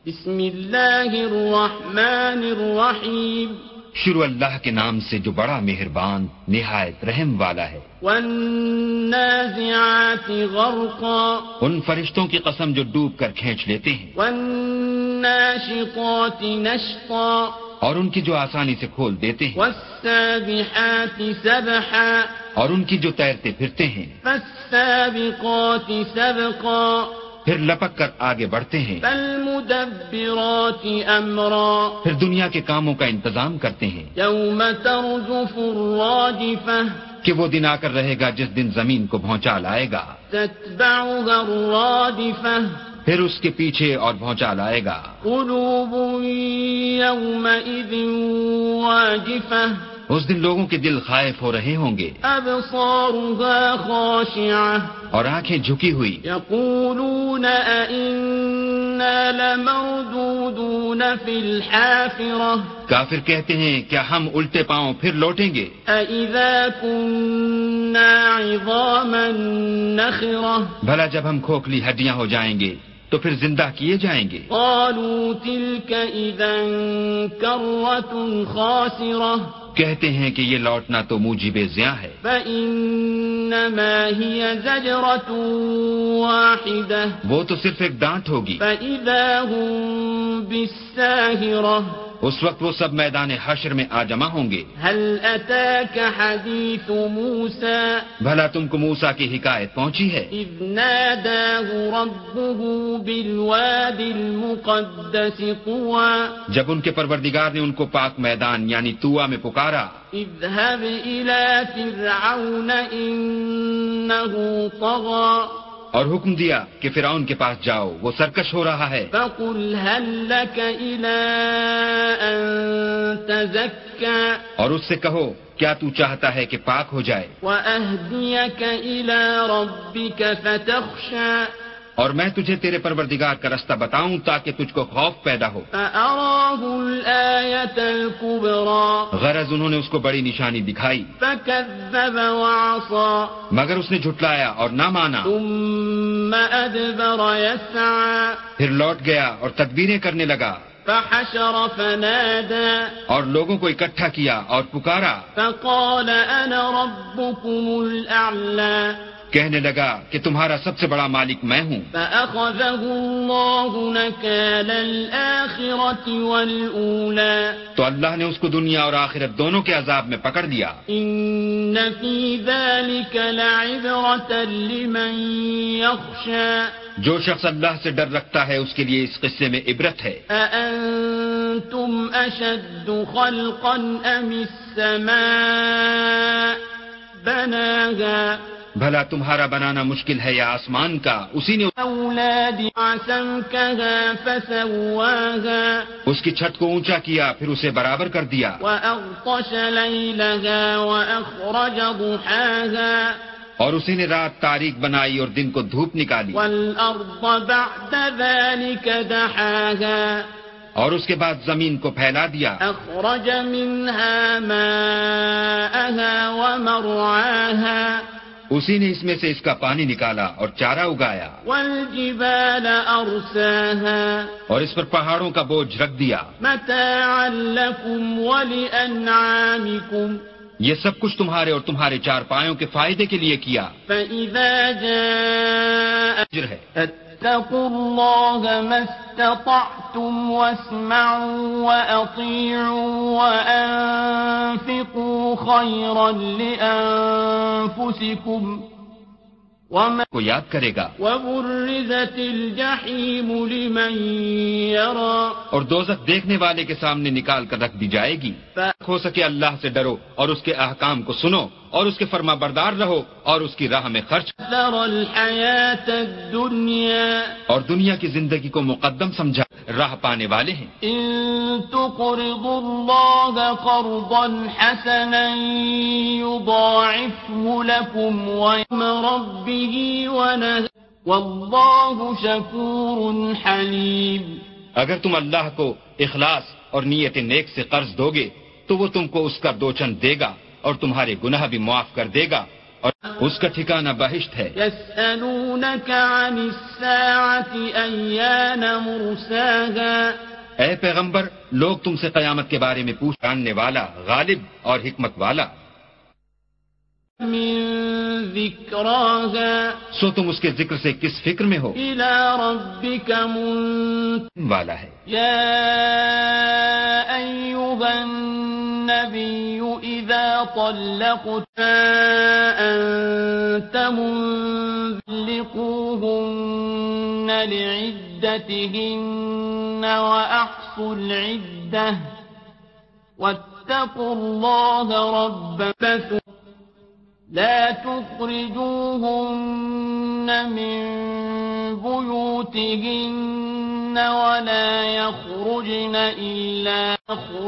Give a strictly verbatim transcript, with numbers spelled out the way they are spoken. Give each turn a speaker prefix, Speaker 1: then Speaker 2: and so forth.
Speaker 1: بسم اللہ الرحمن الرحیم.
Speaker 2: شروع اللہ کے نام سے جو بڑا مہربان نہایت رحم والا ہے.
Speaker 1: والنازعات غرقا.
Speaker 2: ان فرشتوں کی قسم جو ڈوب کر کھینچ لیتے ہیں.
Speaker 1: والناشطات نشطا.
Speaker 2: اور ان کی جو آسانی سے کھول دیتے ہیں.
Speaker 1: والسابحات سبحا.
Speaker 2: اور ان کی جو تیرتے پھرتے ہیں.
Speaker 1: فالسابقات سبقا.
Speaker 2: پھر لپک کر آگے بڑھتے ہیں.
Speaker 1: فالمدبرات امرا.
Speaker 2: پھر دنیا کے کاموں کا انتظام کرتے ہیں.
Speaker 1: یوم ترجف الراجفہ.
Speaker 2: کہ وہ دن آ کر رہے گا جس دن زمین کو بھونچا لائے گا.
Speaker 1: تتبعها الرادفہ.
Speaker 2: پھر اس کے پیچھے اور بھونچا لائے گا.
Speaker 1: قلوب یومئذ واجفہ.
Speaker 2: اس دن لوگوں کے دل خائف ہو رہے ہوں گے.
Speaker 1: ابصارها خاشعہ.
Speaker 2: اور آنکھیں جھکی ہوئی.
Speaker 1: یقولون ائنا لمردودون فی الحافرہ.
Speaker 2: کافر کہتے ہیں کیا ہم الٹے پاؤں پھر لوٹیں گے.
Speaker 1: اذا كنا عظاما نخرہ.
Speaker 2: بھلا جب ہم کھوکھلی ہڈیاں ہو جائیں گے تو پھر زندہ کیے جائیں گے.
Speaker 1: قالوا تلك اذا کرۃ خاسرہ.
Speaker 2: کہتے ہیں کہ یہ لوٹنا تو موجب زیاں ہے.
Speaker 1: فإنما هي زجرة واحدة.
Speaker 2: وہ تو صرف ایک ڈانٹ ہوگی.
Speaker 1: فإذا هم بالساهرة.
Speaker 2: اس وقت وہ سب میدان حشر میں آ جمع ہوں گے.
Speaker 1: هل أتاك حديث موسى.
Speaker 2: بھلا تم کو موسیٰ کی حکایت پہنچی ہے.
Speaker 1: إذ ناداه ربه بالواد المقدس طوى.
Speaker 2: جب ان کے پروردگار نے ان کو پاک میدان یعنی طویٰ میں پکارا.
Speaker 1: اذهب إلى فرعون إنه طغى.
Speaker 2: اور حکم دیا کہ فرعون کے پاس جاؤ وہ سرکش ہو رہا ہے.
Speaker 1: فقل هل لك إلى أن تزكى.
Speaker 2: اور اس سے کہو کیا تو چاہتا ہے کہ پاک ہو جائے.
Speaker 1: وأهديك إلى ربك فتخشى.
Speaker 2: اور میں تجھے تیرے پروردگار کا رستہ بتاؤں تاکہ تجھ کو خوف پیدا ہو.
Speaker 1: فأراه الآية الكبرى.
Speaker 2: غرض انہوں نے اس کو بڑی نشانی دکھائی.
Speaker 1: فكذب وعصى.
Speaker 2: مگر اس نے جھٹلایا اور نہ مانا.
Speaker 1: ثم أدبر يسعى.
Speaker 2: پھر لوٹ گیا اور تدبیریں کرنے لگا.
Speaker 1: فحشر فنادى.
Speaker 2: اور لوگوں کو اکٹھا کیا اور پکارا.
Speaker 1: فقال أنا ربكم الأعلى.
Speaker 2: کہنے لگا کہ تمہارا سب سے بڑا مالک میں ہوں.
Speaker 1: فأخذه الله نكال الآخرة والأولى.
Speaker 2: تو اللہ نے اس کو دنیا اور آخرت دونوں کے عذاب میں پکڑ لیا.
Speaker 1: إن في ذلك لعبرة لمن يخشى.
Speaker 2: جو شخص اللہ سے ڈر رکھتا ہے اس کے لیے اس قصے میں عبرت ہے.
Speaker 1: أأنتم أشد خلقا أم السماء بناها.
Speaker 2: بھلا تمہارا بنانا مشکل ہے یا آسمان کا اسی نے
Speaker 1: أولاد سمكها فسواها.
Speaker 2: اس کی چھت کو اونچا کیا پھر اسے برابر کر دیا.
Speaker 1: وأغطش ليلها وأخرج ضحاها.
Speaker 2: اور اسی نے رات تاریک بنائی اور دن کو دھوپ نکالی.
Speaker 1: والأرض بعد ذلك دحاها.
Speaker 2: اور اس کے بعد زمین کو پھیلا دیا.
Speaker 1: أخرج منها ماءها ومرعاها.
Speaker 2: اسی نے اس میں سے اس کا پانی نکالا اور چارہ اگایا.
Speaker 1: والجبال أرساها.
Speaker 2: اور اس پر پہاڑوں کا بوجھ رکھ دیا.
Speaker 1: متاعا لكم ولأنعامكم.
Speaker 2: یہ سب کچھ تمہارے اور تمہارے چار پایوں کے فائدے کے لیے کیا.
Speaker 1: فإذا جاء
Speaker 2: اجر ہے.
Speaker 1: اتقوا الله ما استطعتم واسمعوا وأطيعوا وأنفقوا خيرا لأنفسكم ومن
Speaker 2: کو یاد کرے گا.
Speaker 1: وبرزت الجحيم لمن يرى.
Speaker 2: اور دوزخ دیکھنے والے کے سامنے نکال کر رکھ دی جائے گی. ہو سکے اللہ سے ڈرو اور اس کے احکام کو سنو اور اس کے فرما بردار رہو اور اس کی راہ میں خرچ.
Speaker 1: الحياة الدنيا.
Speaker 2: اور دنیا کی زندگی کو مقدم سمجھا راہ پانے والے ہیں.
Speaker 1: إن تقرضوا الله قرضا حسنا يضاعفه لكم ويوم ربه ونهى والله شكور حليم.
Speaker 2: اگر تم اللہ کو اخلاص اور نیت نیک سے قرض دو گے تو وہ تم کو اس کا دوچن دے گا اور تمہارے گناہ بھی معاف کر دے گا اور اس کا ٹھکانہ بہشت ہے.
Speaker 1: يسألونك عن الساعة أيان مرساها
Speaker 2: اے پیغمبر، لوگ تم سے قیامت کے بارے میں پوچھ، جاننے والا، غالب اور حکمت والا.
Speaker 1: من ذكراها
Speaker 2: سو تم اس کے ذکر سے کس فکر میں ہو؟
Speaker 1: إلى ربك منتهاها
Speaker 2: والا ہے.
Speaker 1: يا أيها النبي إذا طلقت أنت منذلقوهن لعدتهن وأحصوا العدة واتقوا الله ربكم لا تخرجوهن من بيوتهن ولا يخرجن إلا